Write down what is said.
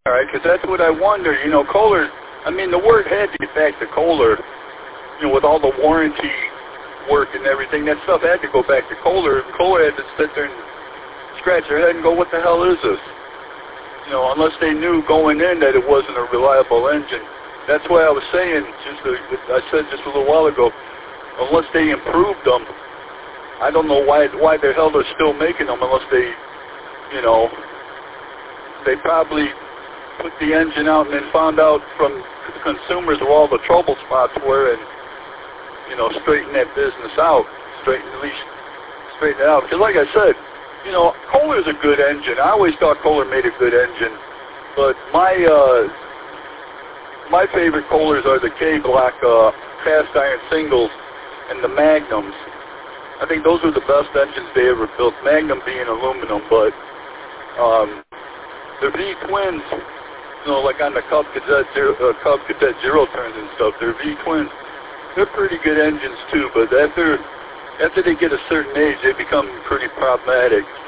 All right, because that's what I wonder. You know, Kohler, I mean, the word had to get back to Kohler, you know, with all the warranty work and everything. That stuff had to go back to Kohler. Kohler had to sit there and scratch their head and go, what the hell is this? You know, unless they knew going in that it wasn't a reliable engine. That's why I was saying, I said just a little while ago, unless they improved them, I don't know why the hell they're still making them unless they, you know, they probably put the engine out and then found out from consumers where all the trouble spots were and, you know, straighten that business out, straighten it out. Because like I said, you know, Kohler's a good engine. I always thought Kohler made a good engine, but my favorite Kohlers are the K-Block cast iron singles and the Magnums. I think those were the best engines they ever built, Magnum being aluminum, but the V-twins, you know, like on the Cub Cadet Zero Turns and stuff, they're V-twins. They're pretty good engines too, but after they get a certain age, they become pretty problematic.